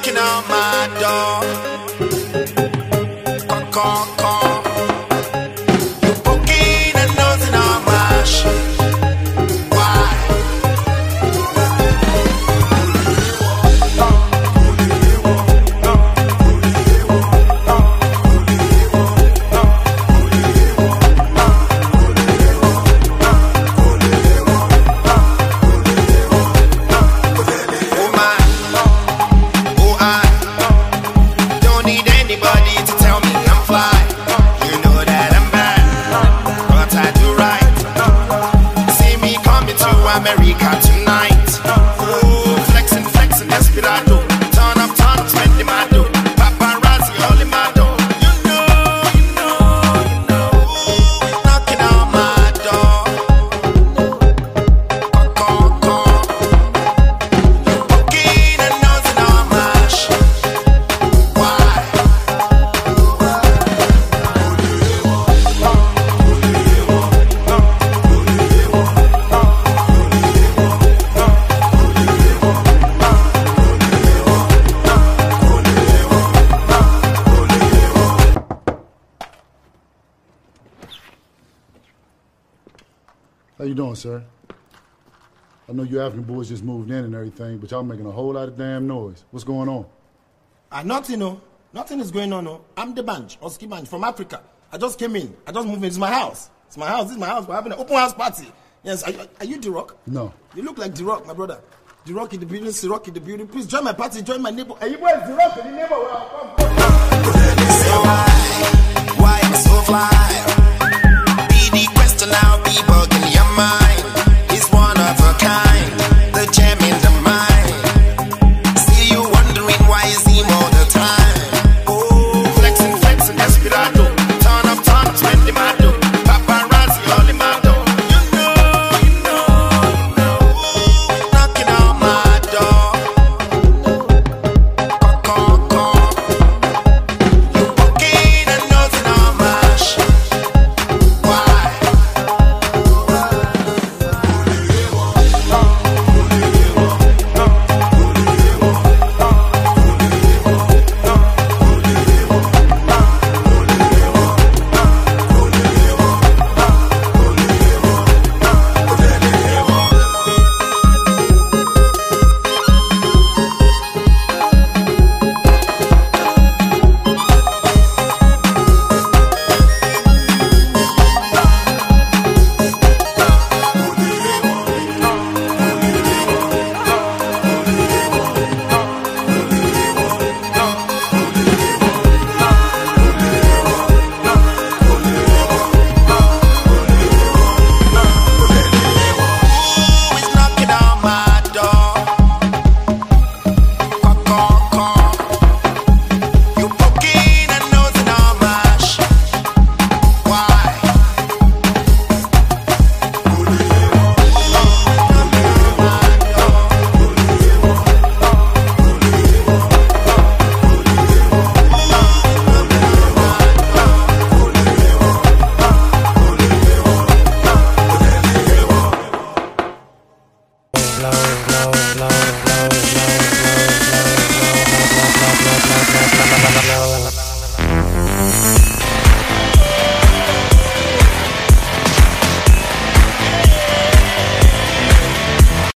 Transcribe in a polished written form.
knocking on my door. Call. You poking and nosing on my shit. Why? America tonight. Ooh, flexing, desperado. Turn up, spending my dough. Paparazzi all in my door. You know. Ooh, knocking on my door. Call. You poking and nosing on my shit. Why? How you doing, sir? I know you African boys just moved in and everything, but y'all making a whole lot of damn noise. What's going on? Nothing, no. Nothing is going on, no. I'm the Banj, Oski Banj, from Africa. I just came in. I just moved in. It's my house. This is my house. We're having an open house party. Yes, are you D-Rock? No. You look like D-Rock, my brother. D-Rock in the building, C-Rock in the building. Please join my party, join my neighbor. Are you boys D-Rock in the neighbor? Well, come.